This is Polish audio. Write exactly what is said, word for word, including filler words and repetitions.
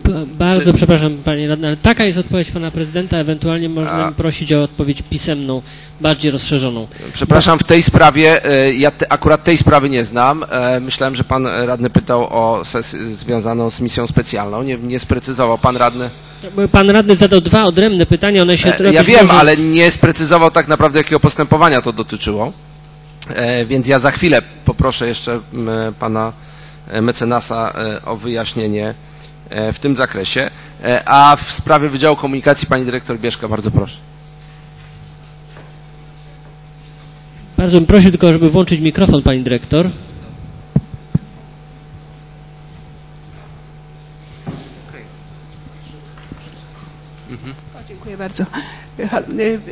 Bardzo Czy... przepraszam, panie radny, ale taka jest odpowiedź pana prezydenta, ewentualnie można A... prosić o odpowiedź pisemną, bardziej rozszerzoną. Przepraszam, w tej sprawie, ja te, akurat tej sprawy nie znam. Myślałem, że pan radny pytał o sesję związaną z misją specjalną. Nie, nie sprecyzował pan radny. Pan radny zadał dwa odrębne pytania, one się... Ja wiem, ale nie sprecyzował tak naprawdę, jakiego postępowania to dotyczyło. Więc ja za chwilę poproszę jeszcze pana mecenasa o wyjaśnienie w tym zakresie. A w sprawie Wydziału Komunikacji pani dyrektor Bieszka, bardzo proszę. Bardzo bym prosił tylko, żeby włączyć mikrofon pani dyrektor. O, dziękuję bardzo.